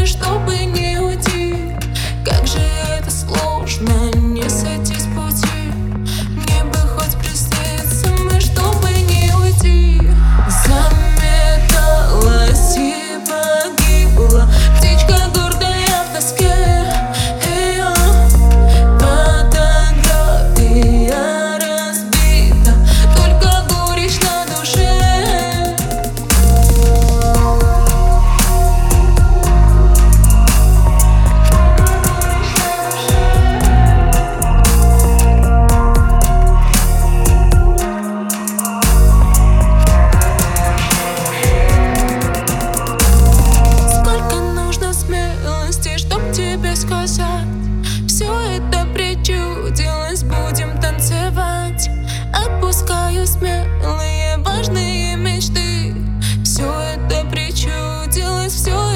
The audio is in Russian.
мы, чтобы не уйти. Как же это сложно не сойти с пути. Мне бы хоть присниться мы, чтобы не уйти. Заметалась и погибла птичка гордая в тоске. Фотография разбита, только горечь на душе. Сколько нужно смелости, чтоб тебе сказать: все это причудилось, будем танцевать. Отпускаю смелые важные мечты. Все это причудилось, все